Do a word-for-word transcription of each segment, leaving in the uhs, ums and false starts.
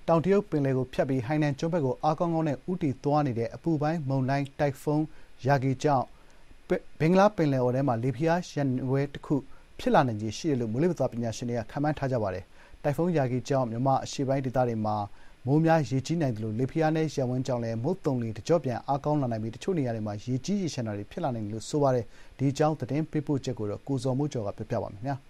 တောင်တရုတ်ပင်လယ်ကိုဖြတ်ပြီးဟိုင်နန်ကျွန်းဘက်ကိုအားကောင်းကောင်းနဲ့ဦးတည်သွားနေတဲ့အပူပိုင်းမုန်တိုင်းတိုင်ဖုန်းယာဂီကြောင့်ဘင်္ဂလားပင်လယ်အော်ထဲမှာလေဖိအားနည်းဝဲတစ်ခုဖြစ်လာနိုင်ခြေရှိတယ်လို့မိုးလေဝသပညာရှင်တွေကခန့်မှန်းထားကြပါတယ်။တိုင်ဖုန်းယာဂီကြောင့်မြန်မာအရှေ့ပိုင်းဒေသတွေမှာမိုးများရေကြီးနိုင်တယ်လို့လေဖိအားနည်းရပ်ဝန်းကြောင့်လည်းမုတ်တုံလေတကြော့ပြန်အားကောင်းလာနိုင်ပြီးတချို့နေရာတွေမှာရေကြီးရေရှမ်းတာတွေဖြစ်လာနိုင်တယ်လို့ဆိုပါတယ်။ဒီအကြောင်းသတင်းပေးပို့ချက်ကိုတော့ကိုဇော်မိုးကျော်ကပြောပြပါမယ်ခင်ဗျာ။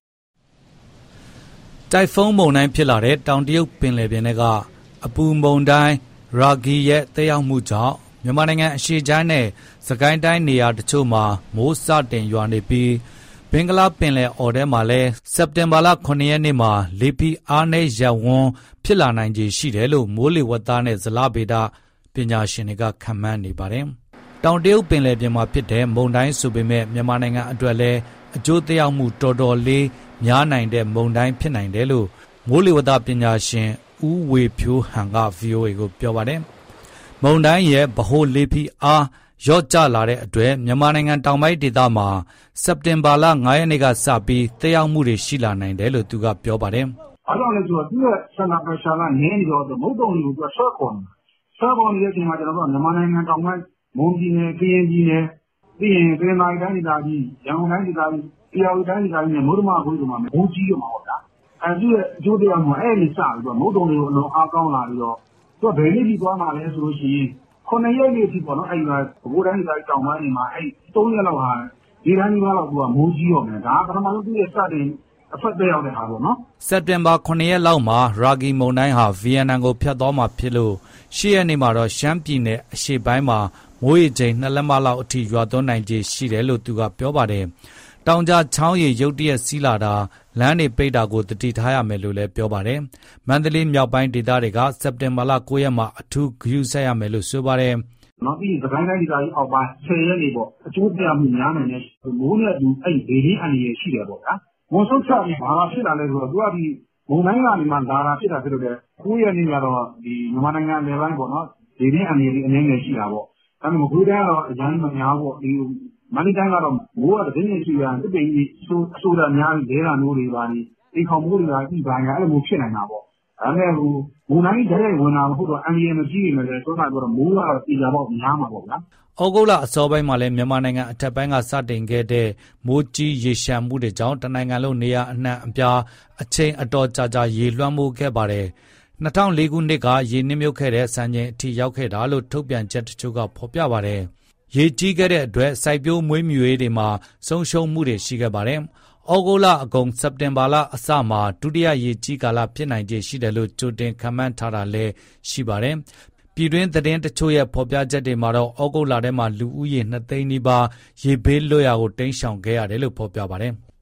တိုင်ဖုန်းမုန်တိုင်းဖြစ်လာတဲ့တောင်တရုတ်ပင်လယ်ပြင်ထဲကအပူမုန်တိုင်းရာဂီရဲ့တက်ရောက်မှုကြောင့်မြန်မာနိုင်ငံအရှေ့ပိုင်းနဲ့စကိုင်းတိုင်းနေရာတချို့မှာမိုးစတင်ရွာနေပြီးဘင်္ဂလားပင်လယ်အော်ထဲမှာလည်းစက်တင်ဘာလခုနှစ်ရက်နေ့မှာလေဖိအားနည်းရပ်ဝန်းဖြစ်လာနိုင်ခြေရှိတယ်လို့မိုးလေဝသနဲ့ဇလဗေဒပညာရှင်တွေကခန့်မှန်းနေပါတယ်။တောင်တရုတ်ပင်လယ်ပြင်မှာဖြစ်တဲ့မုန်တိုင်းဆိုပေမဲ့မြန်မာနိုင်ငံအတွက်လည်းအကျိုးသက်ရောက်မှုတော်တော်လေးများနိုင်တဲ့မုန်တိုင်းဖြစ်နိုင်တယ်လို့မိုးလေဝသပညာရှင်ဦးဝေဖြိုးဟန်က ဗွီအိုအေ ကိုပြောပါတယ်။မုန်တိုင်းရဲ့ဗဟိုလေဖိအားရော့ကျလာတဲ့အတွက်မြန်မာနိုင်ငံတောင်ပိုင်းဒေသမှာစက်တင်ဘာလ၅ရက်နေ့ကစပြီးတက်ရောက်မှုတွေရှိလာနိုင်တယ်လို့သူကပြောပါတယ်။အားကြောင့်လည်းဆိုတော့သူ့ရဲ့ဆန္ဒပရှာကနည်းနေတော့မုတ်တုံတွေကိုသူကဆွဲခေါ်နေတာ။ဆွဲခေါ်နေတဲ့အချိန်မှာကျွန်တော်တို့မြန်မာနိုင်ငံတောင်ပိုင်းမွန်ပြည်နယ်၊ကရင်ပြည်နယ်ပြီးရင်ကရင်တိုင်းဒေသကြီးရန်ကုန်တိုင်းဒေသကြီးတရားဝင်တိုင်းဒေသကြီးနဲ့မုဒ္ဓမဘုရားမှာမိုးကြီးရမှာပေါ့ဗျာ။အဲဒီရဲ့အကျိုးတရားမှာအဲ့ဒီစပြီးတော့မုတ်တုံတွေကိုအလုံးအားကောင်းလာပြီးတော့သူကဘယ်နည်းပြီးသွားမှာလဲဆိုလို့ရှိရင်ခုနှစ်ရက်နေ့အထိပေါ့နော်အဲ့ဒီမှာဘိုးတိုင်းဒေသကြီးတောင်ပိုင်းတွေမှာအဲ့သုံးရက်လောက်ဟာဒီတိုင်းဒီမှာတော့သူကမိုးကြီးရောမယ်ဒါကပထမဆုံးသူ့ရဲ့စတင်အဖက်သက်ရောက်တဲ့ဟာပေါ့နော်စက်တင်ဘာခုနှစ်ရက်လောက်မှာရာဂီမုန်တိုင်းဟာဗီယက်နမ်ကိုဖြတ်သွားမှာဖြစ်လို့ရှေ့ရက်နေ့မှာတော့ရှမ်းပြည်နယ်အရှေ့ပိုင်းမှာမိုးရေချိန်နှစ်လက်မလောက်အထိရွာသွန်းနိုင်ခြေရှိတယ်လို့သူကပြောပါတယ်။တောင်ကြားချောင်းရည်ရုတ်တရက်စီးလာတာလမ်းတွေပိတ်တာကိုတတိထားရမယ်လို့လည်းပြောပါတယ်။မန္တလေးမြောက်ပိုင်းဒေသတွေကစက်တင်ဘာလ၉ရက်မှာအထူးဂရုစိုက်ရမယ်လို့ဆိုပါတယ်။နောက်ပြီးသခိုင်းတိုင်းဒေသကြီးအောက်ပိုင်းဆယ်ရက်နေပေါ့အကျိုးတရားမှုများနိုင်တဲ့မိုးနဲ့အတူအဲ့ဒီဒေသအန္တရာယ်ရှိတယ်ပေါ့ဗျာ။ဝန်ဆုတ်ချပြီးဘာလာဖြစ်လာလဲဆိုတော့သူကဒီမုန်တိုင်းကနေမှလာတာဖြစ်တာဖြစ်လို့တဲ့၉ရက်နေ့ကတော့ဒီမြန်မာနိုင်ငံနယ်ပိုင်းပေါ့နော်ဒေသအန္တရာယ်အနည်းငယ်ရှိတာပေါ့။ဒါပေမဲ့မကွေးတိုင်းကတော့အရင်မများပေါ့ဒီမန္တလေးတိုင်းကတော့မိုးကတစ်နေ့ရှိရတစ်ပိန်ကြီးဆိုးဆိုးတာများပြီးလဲတာမျိုးတွေပါဒီအိမ်ခေါမိုးတွေကဤပါရအဲ့လိုမျိုးဖြစ်နေတာပေါ့ဒါပေမဲ့ဟိုမုန်တိုင်းတဲ့ဝင်လာမဟုတ်တော့အန်ဒီယမကြီးနေတယ်ဆိုတော့တော့မိုးကတော့ပြည်ကြပေါ့များမှာပေါ့ဗျာဩဂုတ်လအစောပိုင်းမှာလည်းမြန်မာနိုင်ငံအထက်ပိုင်းကစတင်ခဲ့တဲ့မိုးကြီးရေရှမ်းမှုတွေကြောင့်တနိုင်ငံလုံးနေရာအနှံ့အပြားအချိန်အတော်ကြာကြာရေလွှမ်းမိုးခဲ့ပါတယ်၂၀၀၄ခုနှစ်ကရေနစ်မြုပ်ခဲ့တဲ့စံချိန်အထိရောက်ခဲ့တာလို့ထုတ်ပြန်ချက်တချို့ကဖော်ပြပါတယ်ရေကြီးခဲ့တဲ့အတွက်စိုက်ပျိုးမွေးမြူရေးတွေမှာဆုံးရှုံးမှုတွေရှိခဲ့ပါတယ်။ဩဂုတ်လအကုန်စက်တင်ဘာလအစမှာဒုတိယရေကြီးကာလဖြစ်နိုင်ခြေရှိတယ်လို့ကြိုတင်ခန့်မှန်းထားတာလည်းရှိပါတယ်။ပြည်တွင်းသတင်းတချို့ရဲ့ဖော်ပြချက်တွေမှာတော့ဩဂုတ်လထဲမှာလူဦးရေနှစ်သိန်းနီးပါးရေဘေးလွတ်ရာကိုတိမ်းရှောင်ခဲ့ရတယ်လို့ဖော်ပြပါတယ်။